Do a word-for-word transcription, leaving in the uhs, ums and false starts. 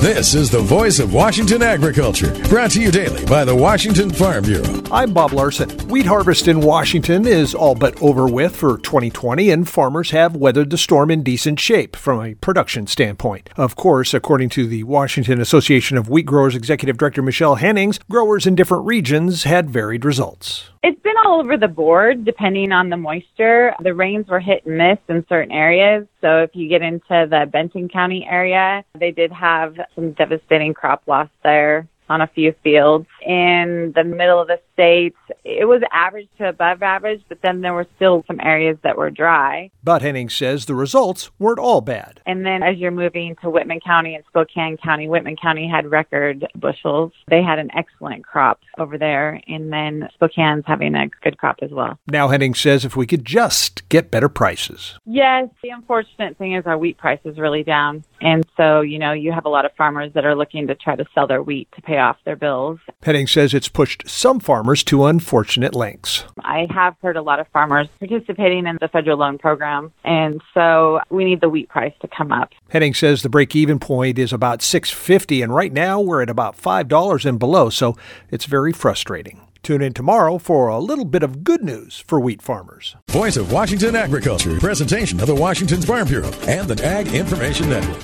This is the voice of Washington agriculture, brought to you daily by the Washington Farm Bureau. I'm Bob Larson. Wheat harvest in Washington is all but over with for twenty twenty, and farmers have weathered the storm in decent shape from a production standpoint. Of course, according to the Washington Association of Wheat Growers Executive Director Michelle Hennings, growers in different regions had varied results. It's been all over the board, depending on the moisture. The rains were hit and miss in certain areas. So if you get into the Benton County area, they did have some devastating crop loss there on a few fields. In the middle of the state, it was average to above average, but then there were still some areas that were dry. But Hennings says the results weren't all bad. And then as you're moving to Whitman County and Spokane County, Whitman County had record bushels. They had an excellent crop over there, and then Spokane's having a good crop as well. Now Hennings says if we could just get better prices. Yes, the unfortunate thing is our wheat price is really down. And so, you know, you have a lot of farmers that are looking to try to sell their wheat to pay off their bills. Hennings says it's pushed some farmers to unfortunate lengths. I have heard a lot of farmers participating in the federal loan program, and so we need the wheat price to come up. Hennings says the break-even point is about six fifty, and right now we're at about five dollars and below, so it's very frustrating. Tune in tomorrow for a little bit of good news for wheat farmers. Voice of Washington agriculture, presentation of the Washington Farm Bureau and the Ag Information Network.